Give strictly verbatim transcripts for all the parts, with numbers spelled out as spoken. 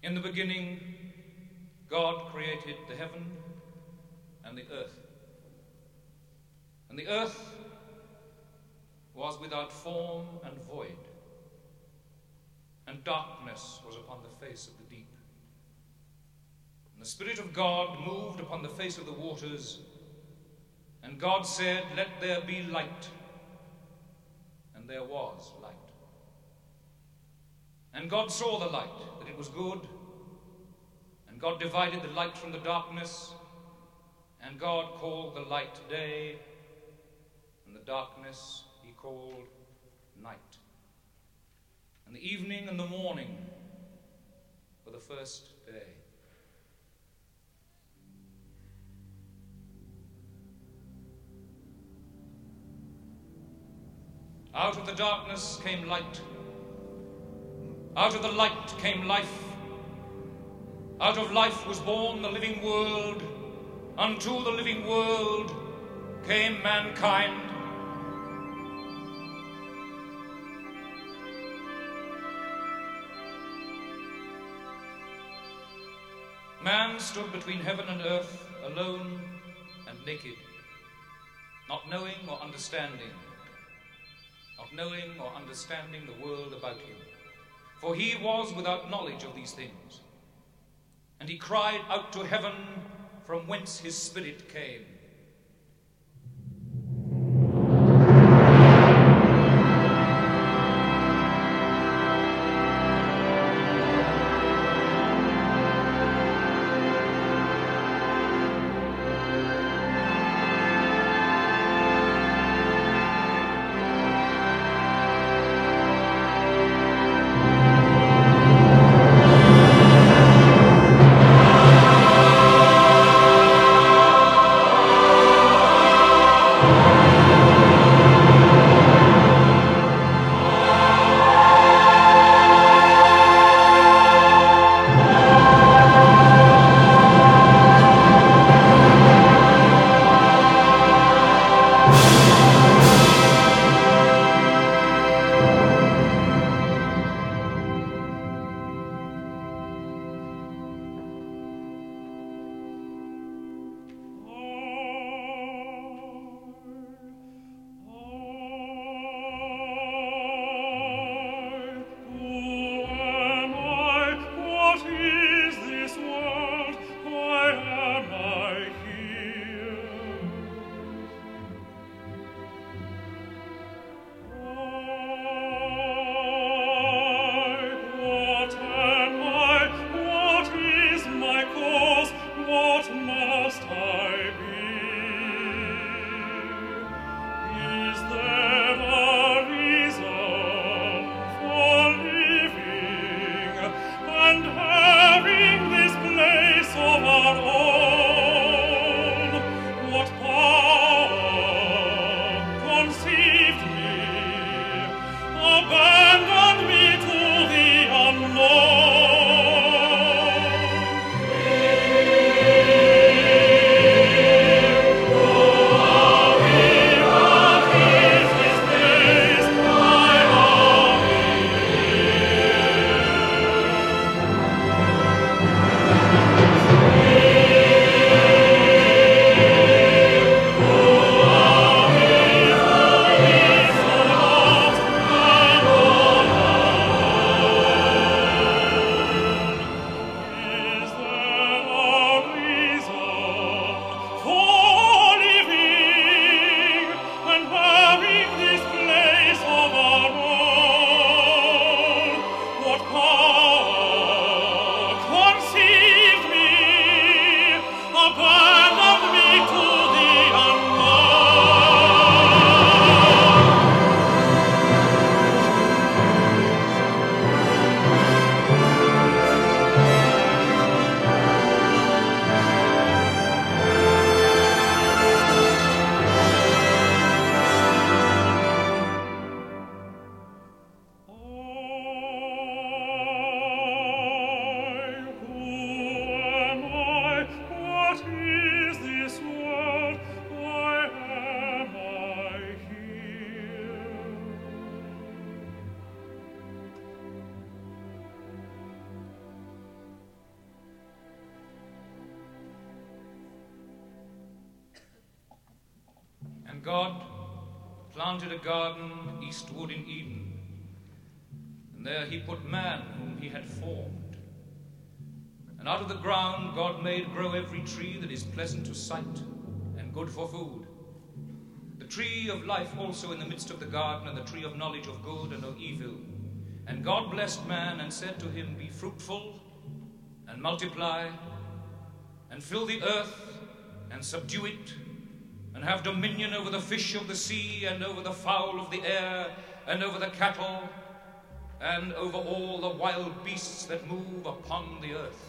In the beginning, God created the heaven and the earth. And the earth was without form and void, and darkness was upon the face of the deep. And the Spirit of God moved upon the face of the waters, and God said, "Let there be light." And there was light. And God saw the light, that it was good. And God divided the light from the darkness. And God called the light day, and the darkness he called night. And the evening and the morning were the first day. Out of the darkness came light. Out of the light came life. Out of life was born the living world. Unto the living world came mankind. Man stood between heaven and earth, alone and naked, not knowing or understanding, not knowing or understanding the world about him. For he was without knowledge of these things. And he cried out to heaven, from whence his spirit came. God planted a garden eastward in Eden, and there he put man whom he had formed. And out of the ground God made grow every tree that is pleasant to sight and good for food. The tree of life also in the midst of the garden, and the tree of knowledge of good and of evil. And God blessed man and said to him, Be fruitful and multiply, and fill the earth and subdue it, and have dominion over the fish of the sea, and over the fowl of the air, and over the cattle, and over all the wild beasts that move upon the earth.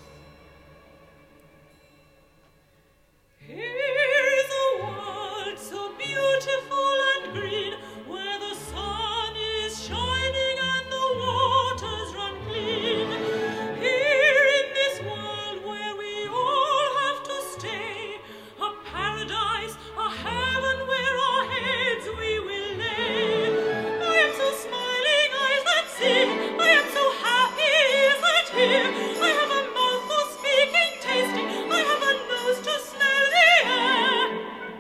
Here is a world so beautiful and green, where the sun is shining and the waters run clean. Here in this world where we all have to stay, a paradise, a heaven where our heads we will lay. I am so smiling, eyes that see, I am so happy, ears that hear. I have a mouth for speaking, tasting, I have a nose to smell the air.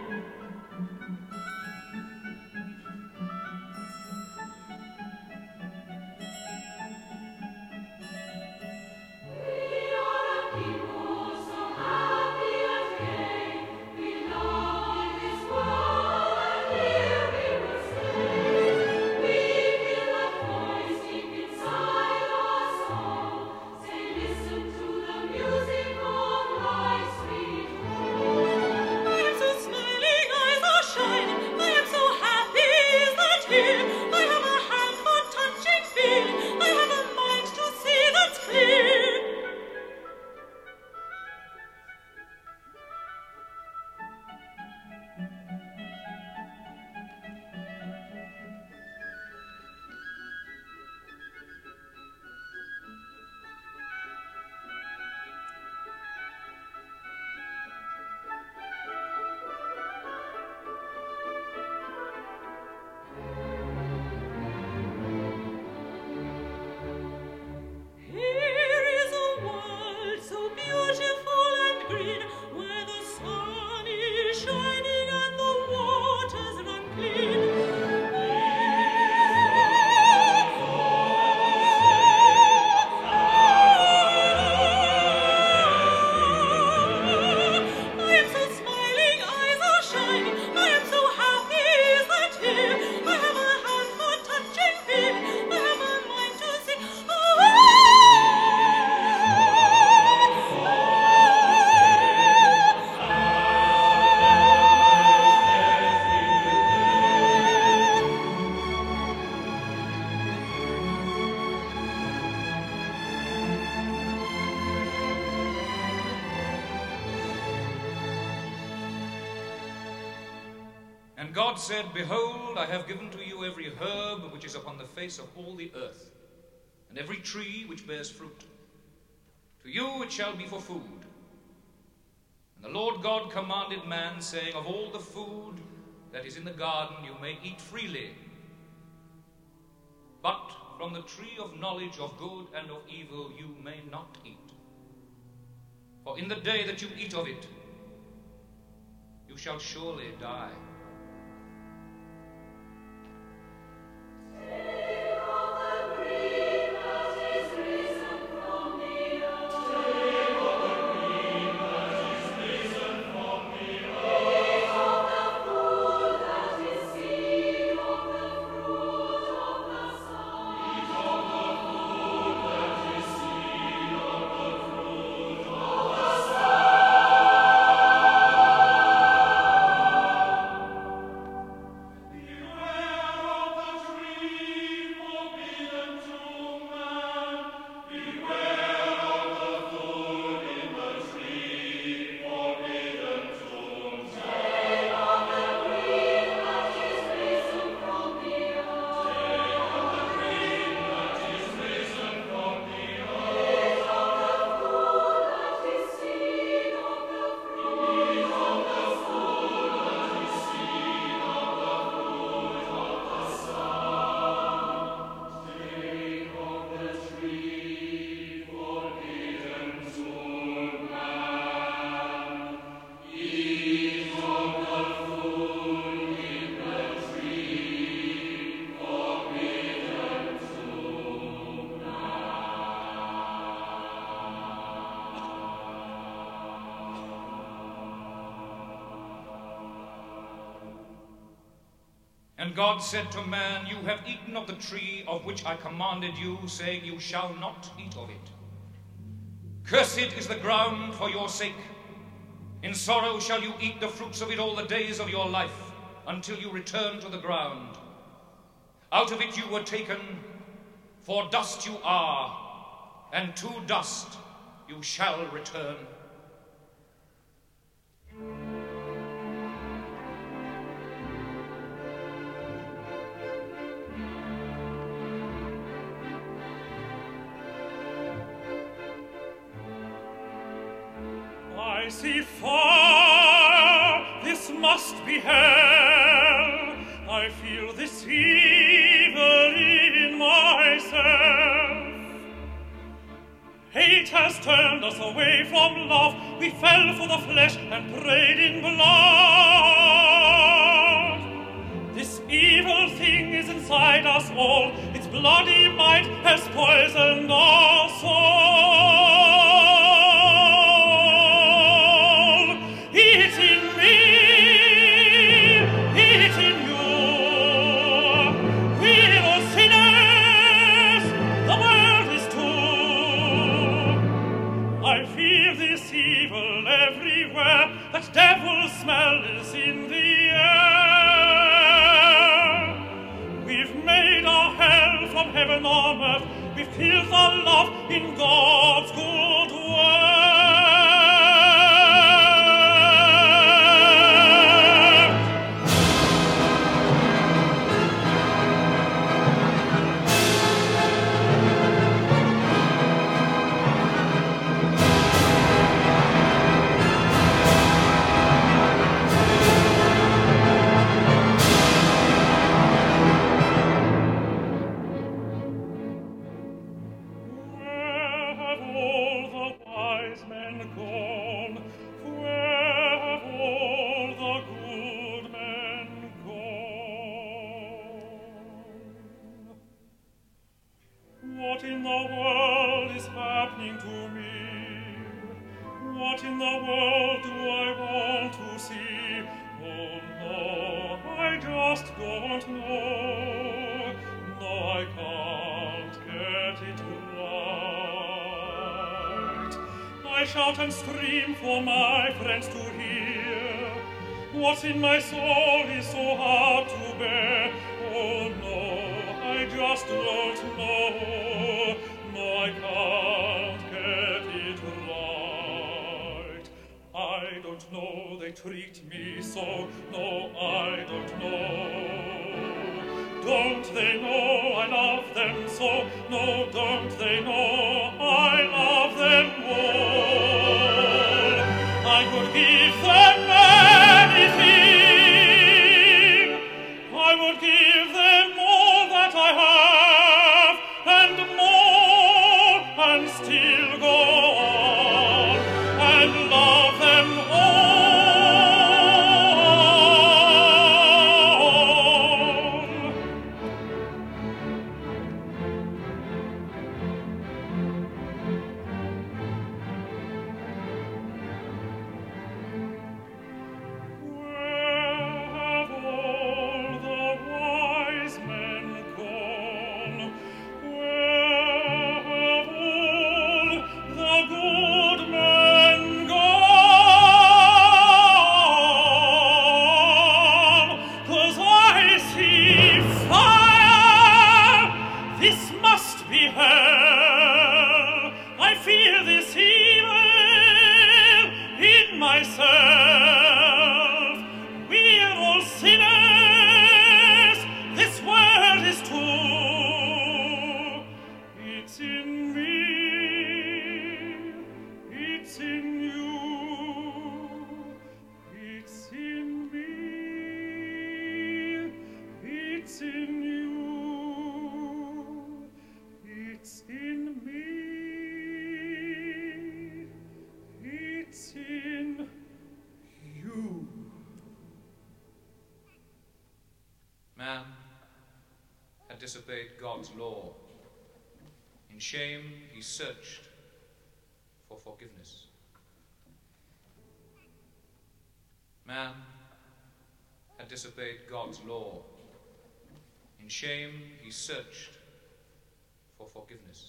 We are a people so happy and gay. We love in this world and here we will stay. We feel a voice deep inside our soul. Say, listen to the music of life's sweet home. I am so smiling, eyes are shining. I am so happy, is that here? I have a hand for touching, feeling. I have a mind to see that's clear. Here is a world so beautiful and green, where the sun is shining and the waters run clean. I am so smiling, eyes are shining. I am so happy, is that here? I have a hand for touching, feeling. I have a mind to sing. And God said, Behold, I have given to you every herb which is upon the face of all the earth, and every tree which bears fruit. To you it shall be for food. And the Lord God commanded man, saying, Of all the food that is in the garden you may eat freely, but from the tree of knowledge of good and of evil you may not eat. For in the day that you eat of it, you shall surely die. And God said to man, you have eaten of the tree of which I commanded you, saying, you shall not eat of it. Cursed is the ground for your sake. In sorrow shall you eat the fruits of it all the days of your life, until you return to the ground. Out of it you were taken, for dust you are, and to dust you shall return. I see far, this must be hell. I feel this evil in myself. Hate has turned us away from love. We fell for the flesh and prayed in blood. This evil thing is inside us all. Its bloody might has poisoned our soul. It's in me, it's in you. We're all sinners, the world is too. I feel this evil everywhere, that devil smell is in the air. We've made our hell from heaven on earth, we've killed our love in God's good word. Shout and scream for my friends to hear. What's in my soul is so hard to bear. Oh no, I just don't know. No, I can't get it right. I don't know they treat me so. No, I don't know. Don't they know I love them so? No, don't they know I love them all? I could give them anything. I would give them all that I have, and more, and still go on, and love them all. Disobeyed God's law. In shame, he searched for forgiveness. Man had disobeyed God's law. In shame, he searched for forgiveness.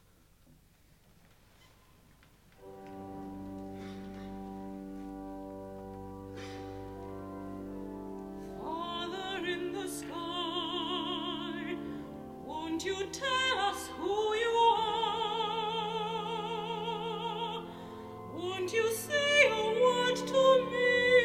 Father in the sky, won't you tell us who you are? Won't you say a word to me?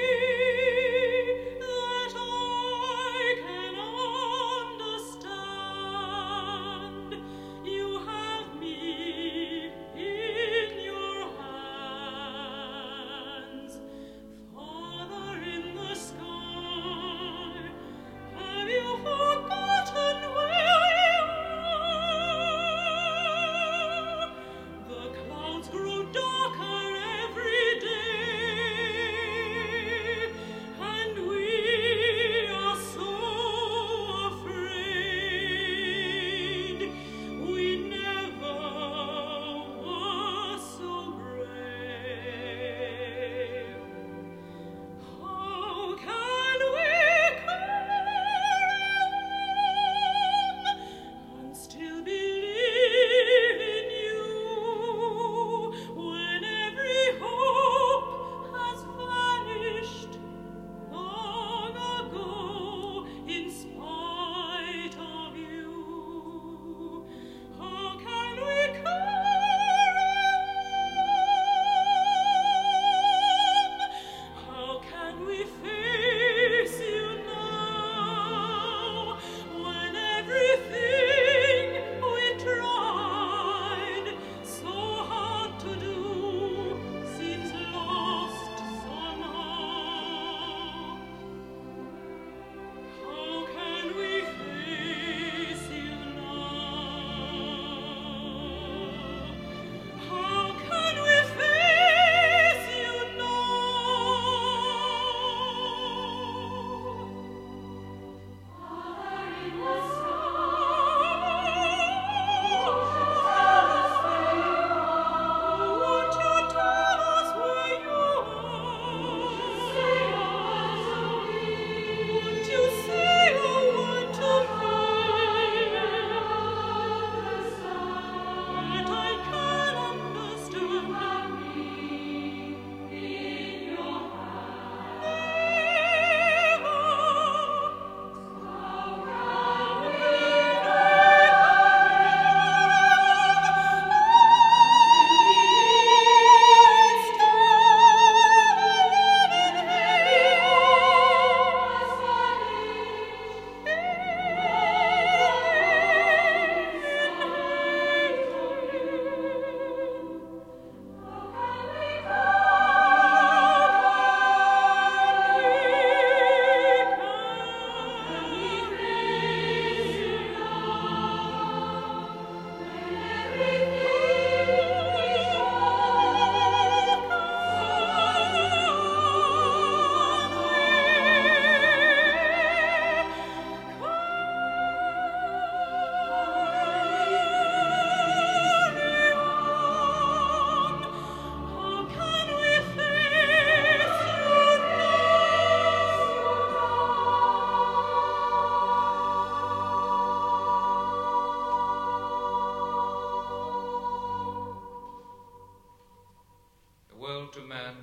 To man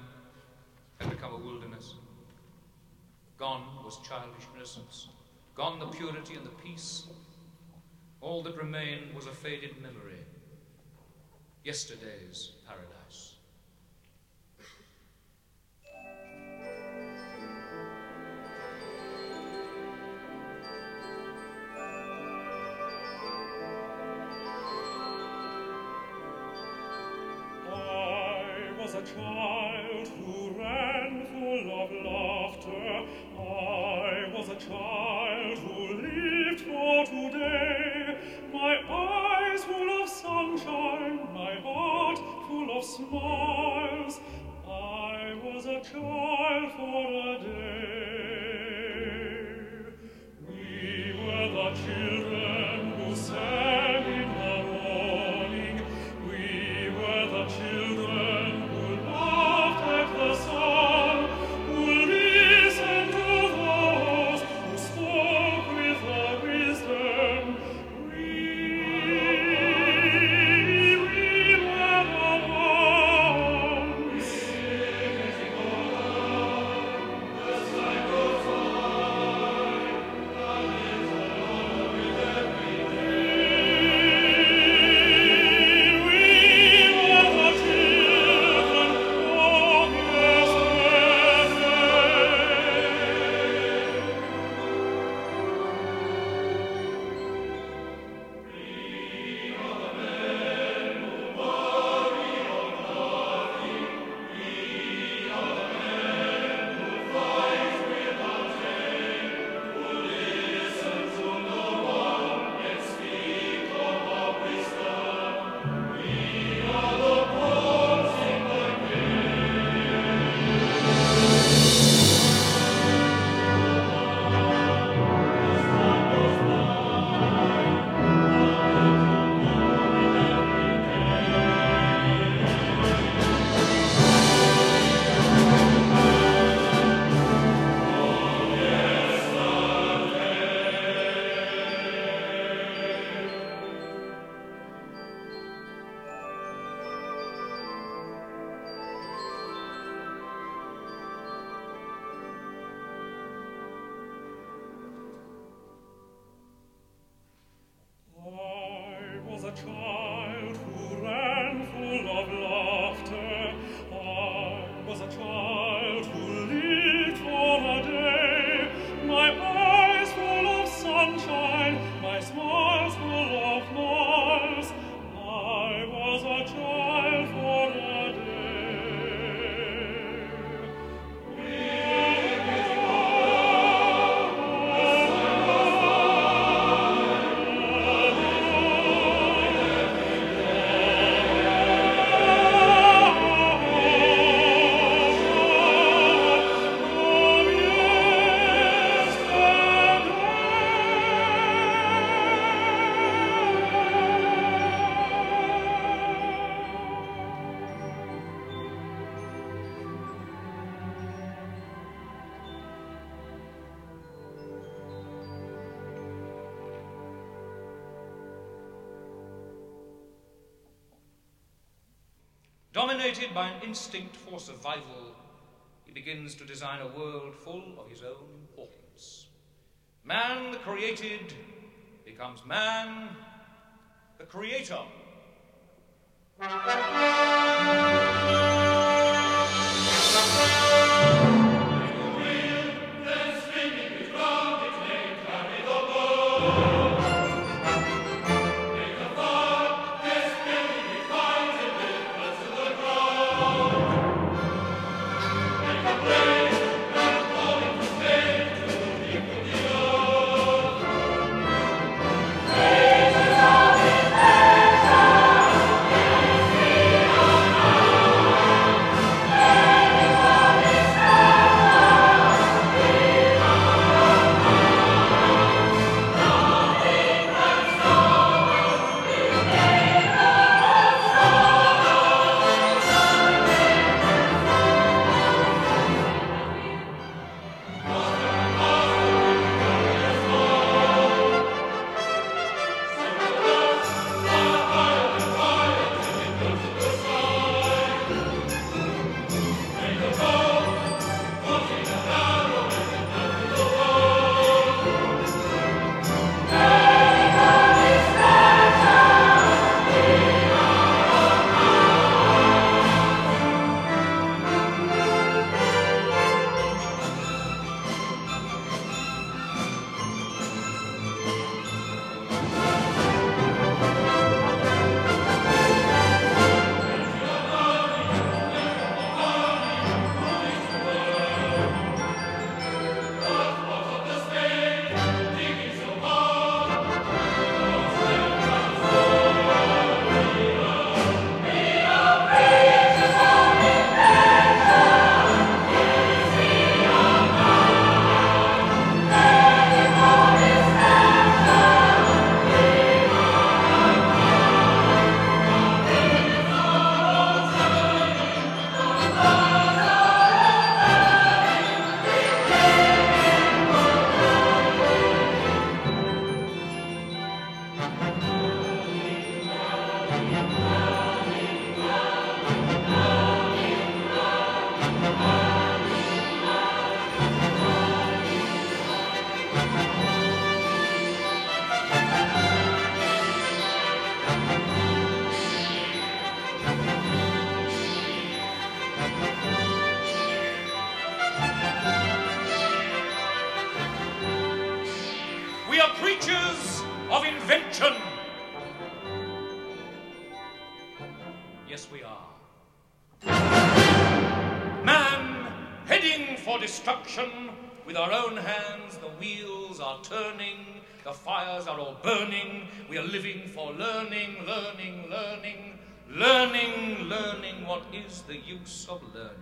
had become a wilderness. Gone was childish innocence, gone the purity and the peace. All that remained was a faded memory, yesterday's paradise. A child who ran full of laughter. I was a child who lived for today. My eyes full of sunshine, my heart full of smiles. I was a child for a day. We were the children who sang in the morning. We were the children the sun, who listened to those who spoke with the wisdom a child who ran full of laughter. I was a child who lived for a day. My eyes full of sunshine, my smiles full of miles. I was a child for a day. Dominated by an instinct for survival, he begins to design a world full of his own importance. Man, the created, becomes man, the creator. Creatures of invention. Yes, we are. Man, heading for destruction, with our own hands the wheels are turning, the fires are all burning, we are living for learning, learning, learning, learning, learning. What is the use of learning?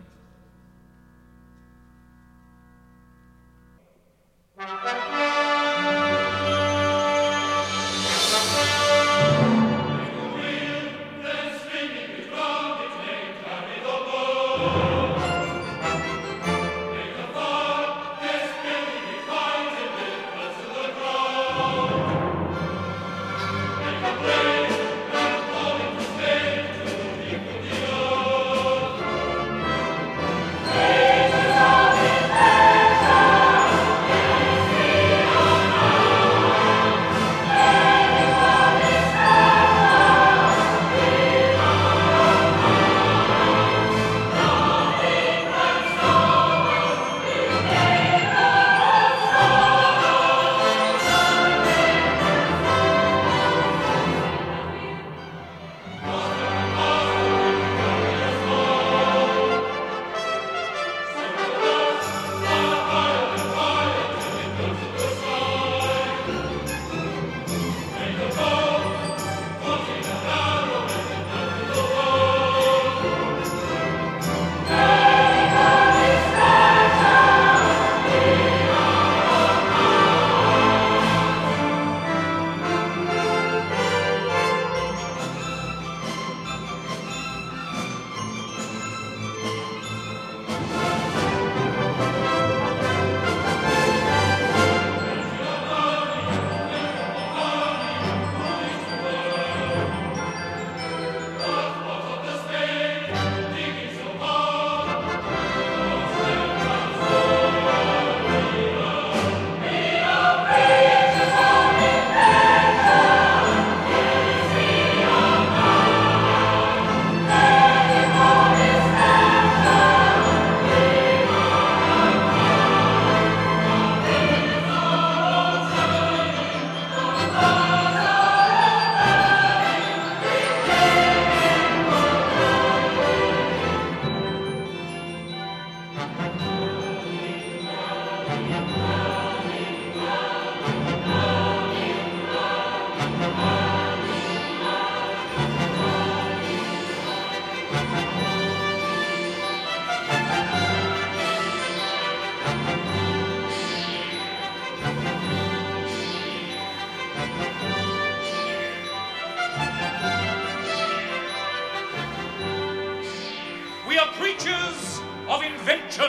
invention.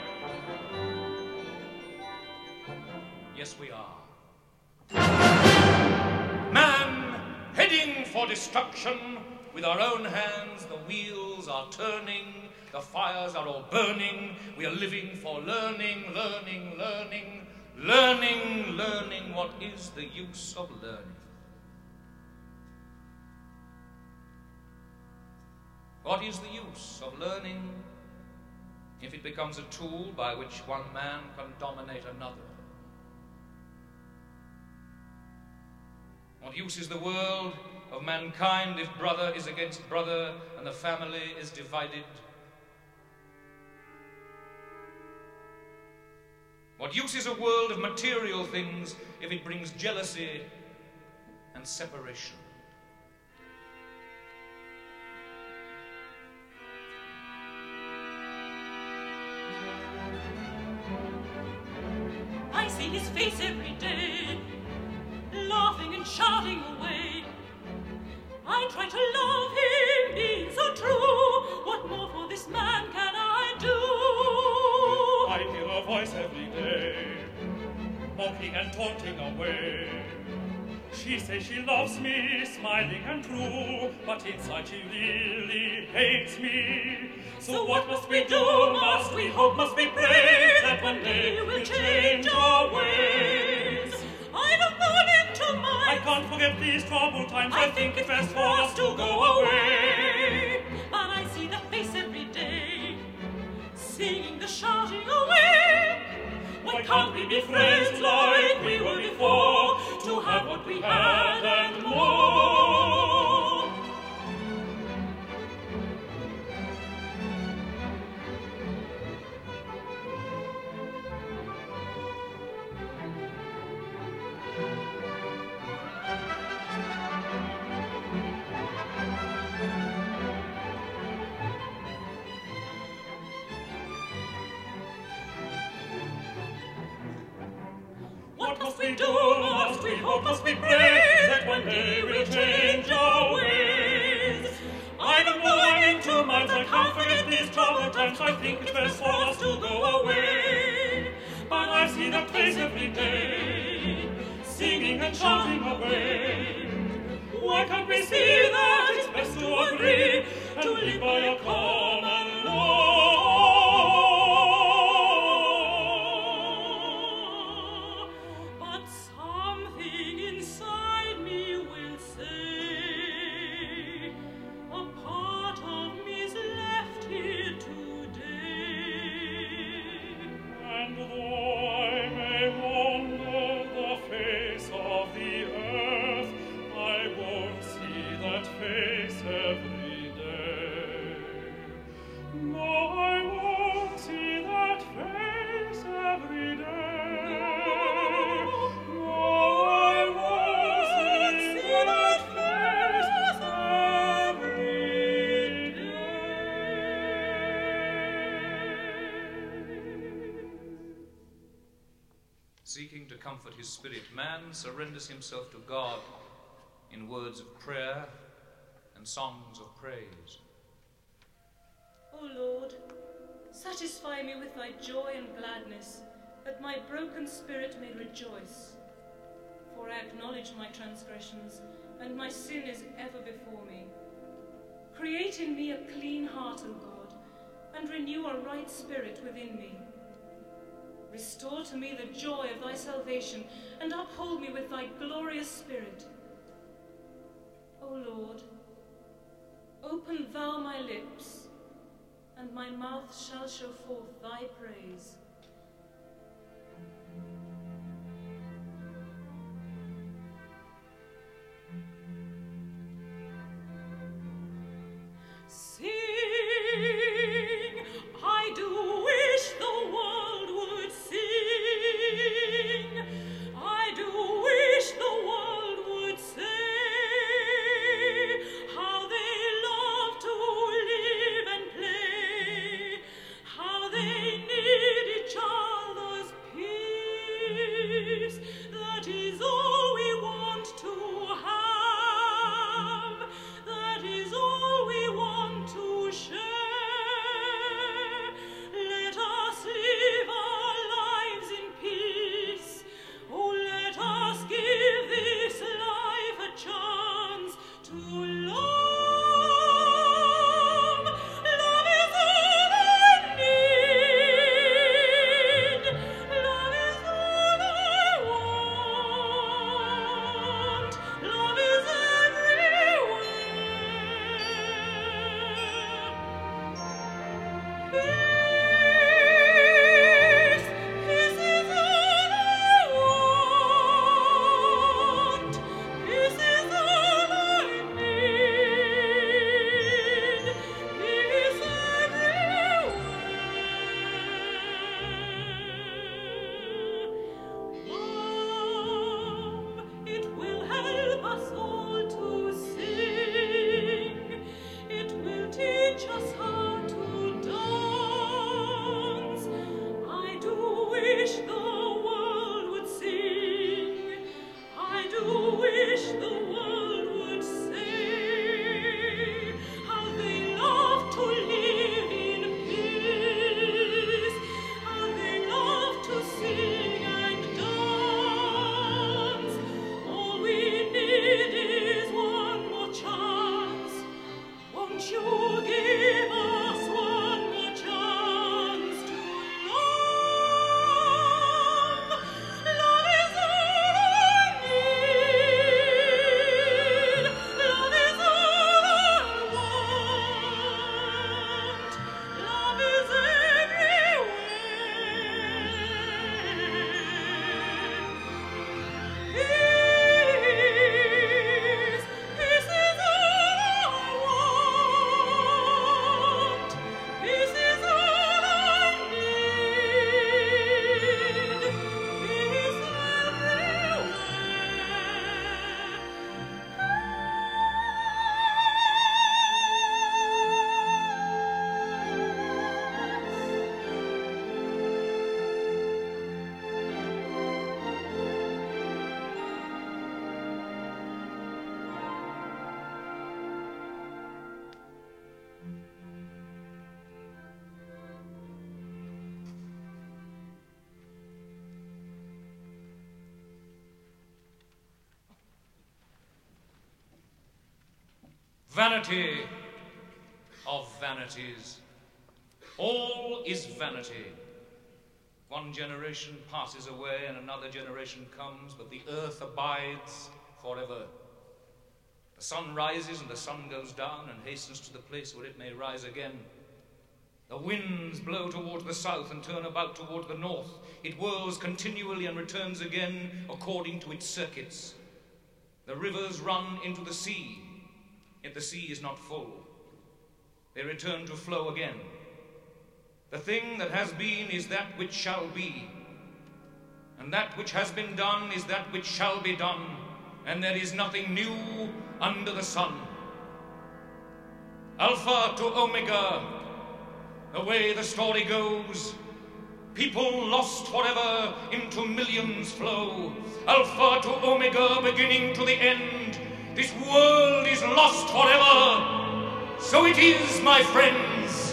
Yes, we are. Man, heading for destruction, with our own hands the wheels are turning, the fires are all burning, we are living for learning, learning, learning, learning, learning. What is the use of learning? What is the use of learning if it becomes a tool by which one man can dominate another? What use is the world of mankind if brother is against brother and the family is divided? What use is a world of material things if it brings jealousy and separation? I see his face every day, laughing and shouting away. I try to love him, being so true. What more for this man can I do? I hear a voice every day, mocking and taunting away. She says she loves me, smiling and true, but inside she really hates me. So, so what must we do? Must we hope, must we pray that one day we'll change our ways? I don't want him to mind. I can't forget these troubled times. I, I think it's best for us to go away. But I see the face every day, singing the shouting away. Why can't we be friends like we were before, to have what we had and more? What must we do? Must we hope? Must we pray that one day we'll change our ways? I don't want into minds. I can't forget these troubled times. I think it's best for us to go away. But I see that face every day, singing and shouting away. Why can't we see that it's best to agree to live by a common law? Seeking to comfort his spirit, man surrenders himself to God in words of prayer and songs of praise. O Lord, satisfy me with thy joy and gladness, that my broken spirit may rejoice. For I acknowledge my transgressions, and my sin is ever before me. Create in me a clean heart, O God, and renew a right spirit within me. Restore to me the joy of thy salvation, and uphold me with thy glorious spirit. O Lord, open thou my lips, and my mouth shall show forth thy praise. Sing, I do wish the world would sing. I do wish the world would say how they love to live and play, how they need Vanity of vanities. All is vanity. One generation passes away and another generation comes, but the earth abides forever. The sun rises and the sun goes down and hastens to the place where it may rise again. The winds blow towards the south and turn about toward the north. It whirls continually and returns again according to its circuits. The rivers run into the sea, yet the sea is not full. They return to flow again. The thing that has been is that which shall be, and that which has been done is that which shall be done, and there is nothing new under the sun. Alpha to Omega, the way the story goes, people lost forever into millions flow. Alpha to Omega, beginning to the end, this world is lost forever. So it is, my friends.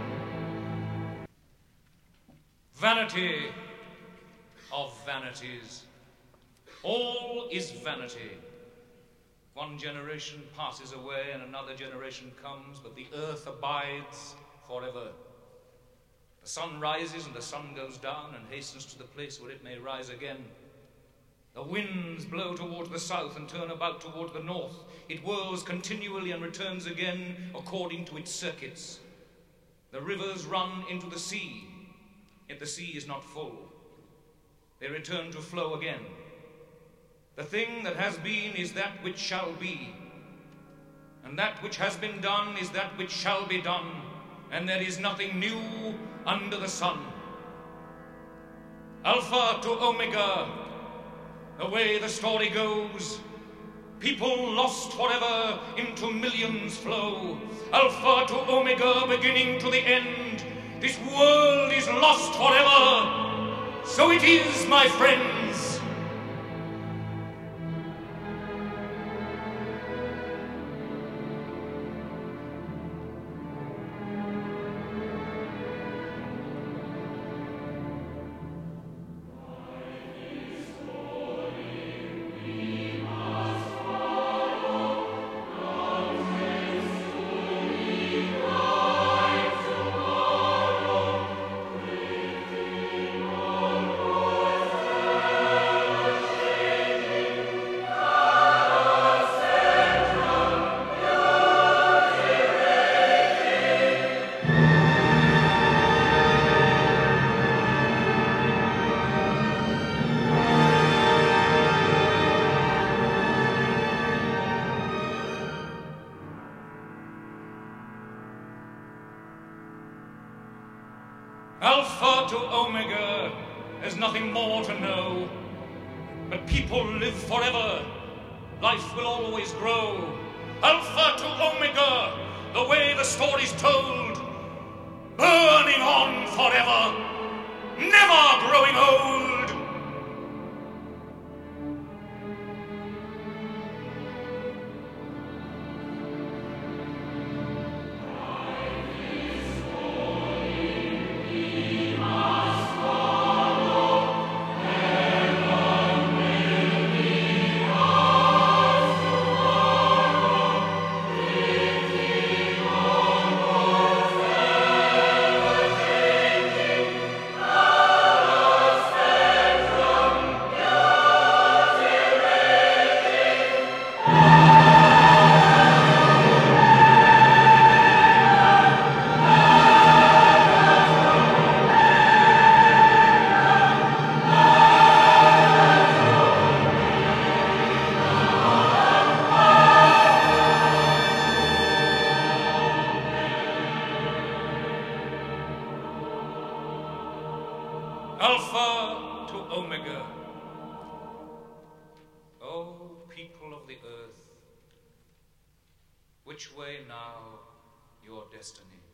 Vanity of vanities. All is vanity. One generation passes away and another generation comes, but the earth abides forever. The sun rises and the sun goes down and hastens to the place where it may rise again. The winds blow toward the south and turn about toward the north. It whirls continually and returns again according to its circuits. The rivers run into the sea, yet the sea is not full. They return to flow again. The thing that has been is that which shall be, and that which has been done is that which shall be done, and there is nothing new under the sun. Alpha to Omega, the way the story goes, people lost forever into millions flow. Alpha to Omega, beginning to the end, this world is lost forever. So it is, my friends. Alpha to Omega, there's nothing more to know. But people live forever, life will always grow. Alpha to Omega, the way the story's told, burning on forever, never growing old. Alpha to Omega. O people of the earth, which way now your destiny?